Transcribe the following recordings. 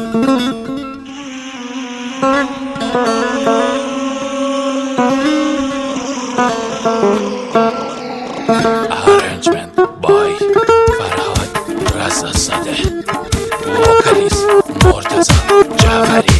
Arrangement by Farhad Raza Sadeh. Vocalist Mortaza Jafari.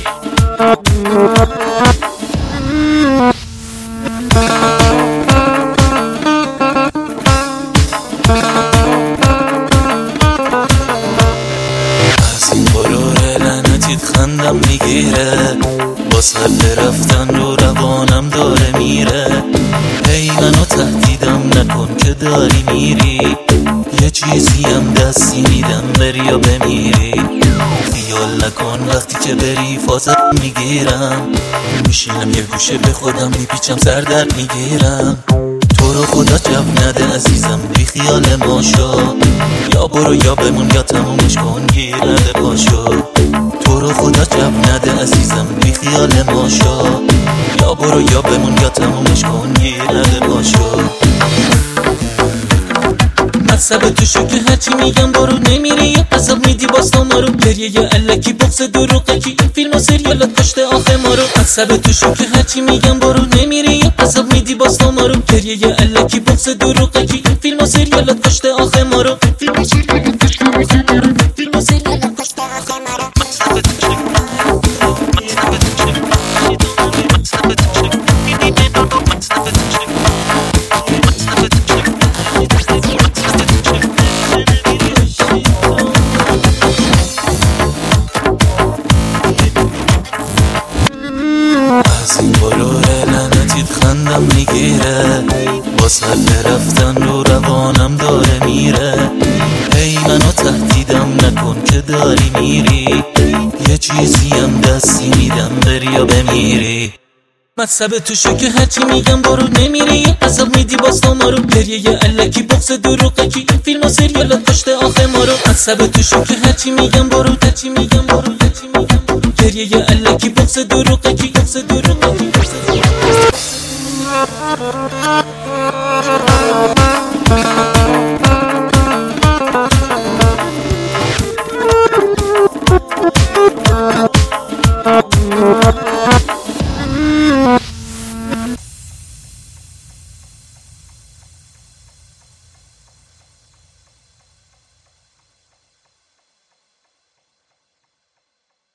از این غرور لعنتیت خندم میگیره، با سل رفتن رو روانم داره میره. هی منو تهدیدم نکن که داری میری، یه چیزی هم دستی میدم بری یا بمیری. خیال نکن وقتی که بری فازت میگیرم، میشینم یه گوشه به خودم میپیچم سر در میگیرم. تو رو خدا جو نده عزیزم بی خیال ما شو، یا برو یا بمون یا تمومش کن گیر نده پاشو. تو رو خدا جو نده عزیزم بی خیال ما شو، یا برو یا بمون یا تمومش کن گیر نده پاشو. مصب تو شو که هرچی میگم برو نمیری، یه قصاب میدی باز ما رو گریه یه علکی بغض دروغکی، این فیلم و سریالات کشته آخه ما رو. مصب تو شو که هرچی میگم برو نمیری، یه قصاب میدی باز ما رو گریه یه علکی بغض دروغکی، این فیلم و سریالات کشته آخه ما رو. فیلم و سریالات کشته آخه ما رو. فیلم و سریالات کشته آخه ما رو. از این غرور لعنتیت خندم میگیره، با سل رفتن رو روانم داره میره. هی منو تهدیدم نکن که داری میری، یه چیزی هم دستی میدم بری یا بمیری. مصب تو شو که هرچی میگم برو نمیری، یه قصاب میدی باز ما رو گریه یه علکی بغض دروغکی، این فیلم و سریالات کشته آخه ما رو. مصب تو شو که هرچی میگم برو هرچی میگم برو هرچی میگم برو گریه یه علکی بغض دروغکی بغض دروغکی.